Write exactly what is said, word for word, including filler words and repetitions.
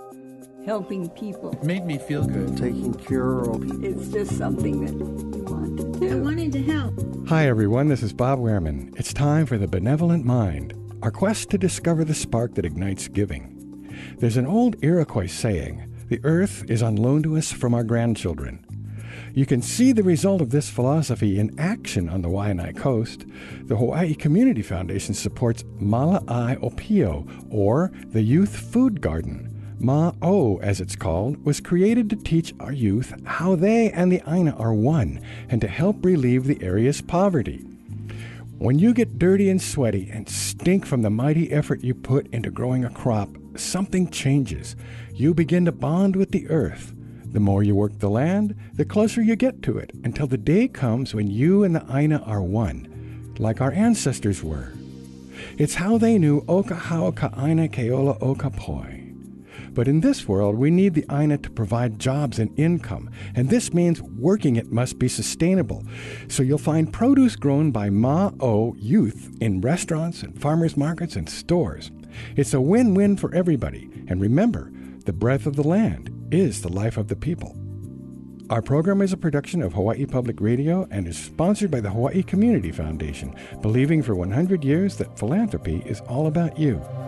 helping people. It made me feel good. Taking care of people. It's just something that you want to do. I wanted to help. Hi, everyone. This is Bob Wehrman. It's time for The Benevolent Mind, our quest to discover the spark that ignites giving. There's an old Iroquois saying, the earth is on loan to us from our grandchildren. You can see the result of this philosophy in action on the Waianae Coast. The Hawaii Community Foundation supports Mala'ai Opio, or the Youth Food Garden. Ma'o, as it's called, was created to teach our youth how they and the Aina are one and to help relieve the area's poverty. When you get dirty and sweaty and stink from the mighty effort you put into growing a crop, something changes. You begin to bond with the earth. The more you work the land, the closer you get to it, until the day comes when you and the Aina are one, like our ancestors were. It's how they knew Oka hao ka Aina keola oka poi. But in this world, we need the Aina to provide jobs and income, and this means working it must be sustainable. So you'll find produce grown by Ma'o youth in restaurants and farmers markets and stores. It's a win-win for everybody. And remember, the breath of the land is the life of the people. Our program is a production of Hawaii Public Radio and is sponsored by the Hawaii Community Foundation, believing for one hundred years that philanthropy is all about you.